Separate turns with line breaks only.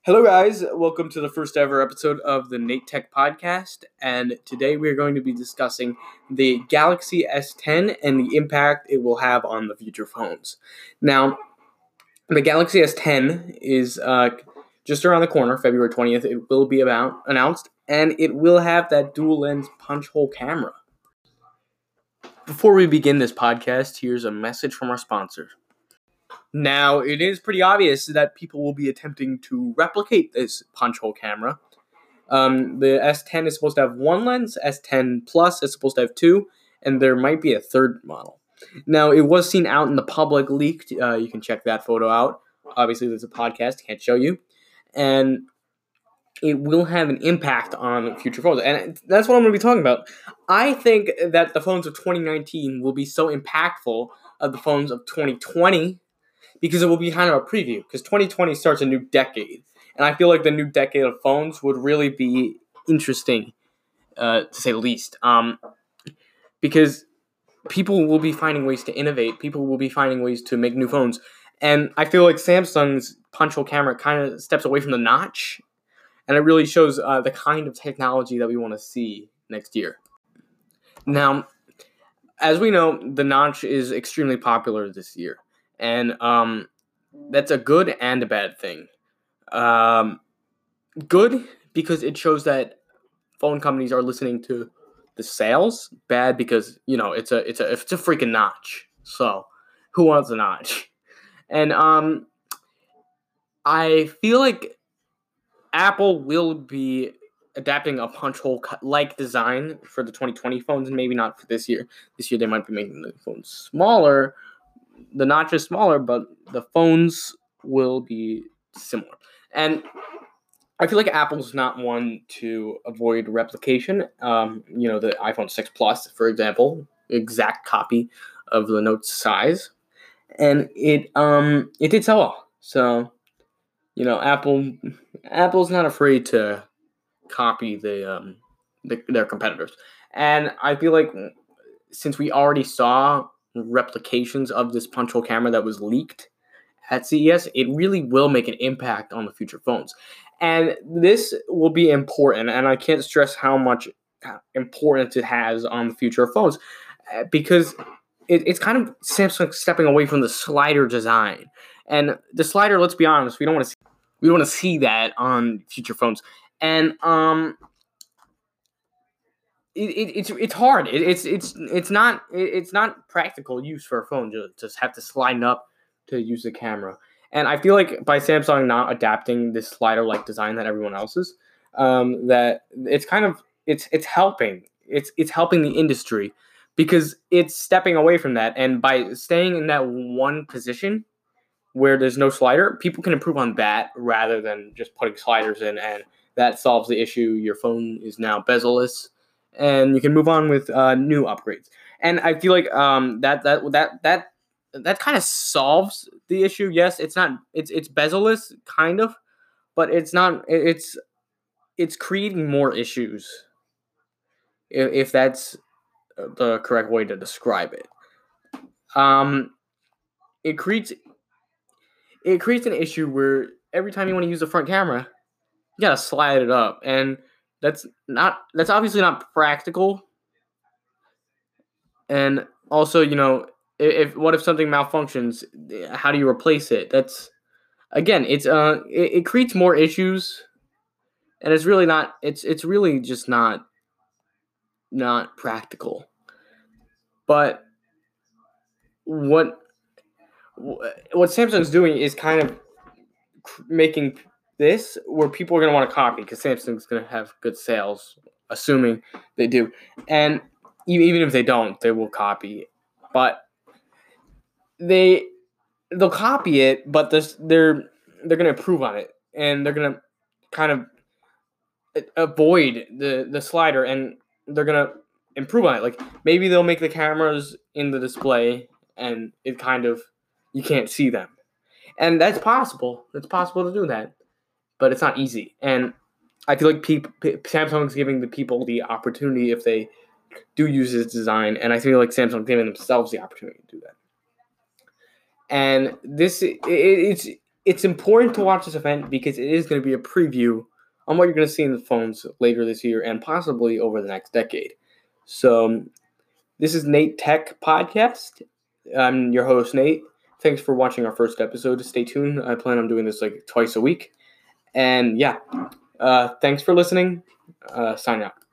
Hello, guys. Welcome to the first ever episode of the Nate Tech Podcast. And today we're going to be discussing the Galaxy S10 and the impact it will have on the future phones. Now, the Galaxy S10 is just around the corner, February 20th. It will be announced, and it will have that dual lens punch hole camera. Before we begin this podcast, here's a message from our sponsor. Now, it is pretty obvious that people will be attempting to replicate this punch hole camera. The S10 is supposed to have one lens, S10 Plus is supposed to have two, and there might be a third model. Now, it was seen out in the public, leaked. You can check that photo out. Obviously, there's a podcast, can't show you. And it will have an impact on future phones. And that's what I'm going to be talking about. I think that the phones of 2019 will be so impactful of the phones of 2020 because it will be kind of a preview, because 2020 starts a new decade. And I feel like the new decade of phones would really be interesting, to say the least. Because people will be finding ways to innovate. People will be finding ways to make new phones. And I feel like Samsung's punch hole camera kind of steps away from the notch. And it really shows the kind of technology that we want to see next year. Now, as we know, the notch is extremely popular this year. And that's a good and a bad thing. Good because it shows that phone companies are listening to the sales. Bad because it's a freaking notch. So who wants a notch? And I feel like Apple will be adapting a punch hole like design for the 2020 phones, and maybe not for this year. This year they might be making the phones smaller. The notch is smaller, but the phones will be similar. And I feel like Apple's not one to avoid replication. The iPhone 6 Plus, for example, exact copy of the Note's size. And it did sell well. So, Apple's not afraid to copy their competitors. And I feel like since we already saw replications of this punch hole camera that was leaked at CES, it really will make an impact on the future phones. And this will be important, and I can't stress how much importance it has on the future of phones, because it's kind of Samsung stepping away from the slider design. And the slider, let's be honest, we don't want to see that on future phones. And it's hard. It's not practical use for a phone to just have to slide up to use the camera. And I feel like by Samsung not adapting this slider-like design that everyone else is, that it's kind of it's helping. It's helping the industry because it's stepping away from that. And by staying in that one position where there's no slider, people can improve on that rather than just putting sliders in, and that solves the issue. Your phone is now bezel-less, and you can move on with new upgrades. And I feel like that kind of solves the issue. Yes, it's bezel-less, kind of, but it's not. It's creating more issues, if that's the correct way to describe it. It creates an issue where every time you want to use the front camera, you gotta slide it up, and that's obviously not practical. And also, what if something malfunctions? How do you replace it? That's, again, it creates more issues, and it's really not. It's really just not practical. But what Samsung's doing is kind of making this where people are going to want to copy, because Samsung's going to have good sales, assuming they do. And even if they don't, they will copy. But they'll copy it, but they're going to improve on it, and they're going to kind of avoid the slider, and they're going to improve on it. Like, maybe they'll make the cameras in the display, and it kind of, you can't see them. And that's possible. It's possible to do that. But it's not easy. And I feel like Samsung's giving the people the opportunity if they do use this design. And I feel like Samsung's giving themselves the opportunity to do that. And this, it's important to watch this event because it is going to be a preview on what you're going to see in the phones later this year and possibly over the next decade. So this is Nate Tech Podcast. I'm your host, Nate. Thanks for watching our first episode. Stay tuned. I plan on doing this like twice a week. And yeah, thanks for listening. Sign out.